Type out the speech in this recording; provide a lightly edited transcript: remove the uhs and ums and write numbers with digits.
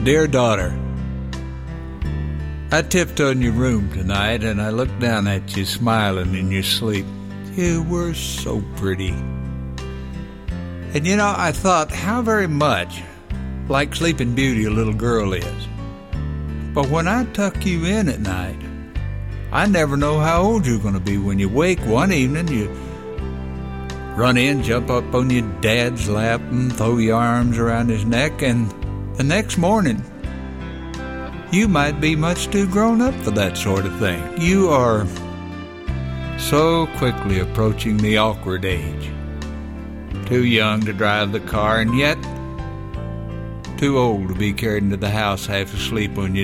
Dear daughter, I tiptoed in your room tonight and I looked down at you smiling in your sleep. You were so pretty. And you know, I thought how very much like Sleeping Beauty a little girl is. But when I tuck you in at night, I never know how old you're going to be. When you wake one evening, you run in, jump up on your dad's lap and throw your arms around his neck, and the next morning, you might be much too grown up for that sort of thing. You are so quickly approaching the awkward age. Too young to drive the car, and yet too old to be carried into the house half asleep on your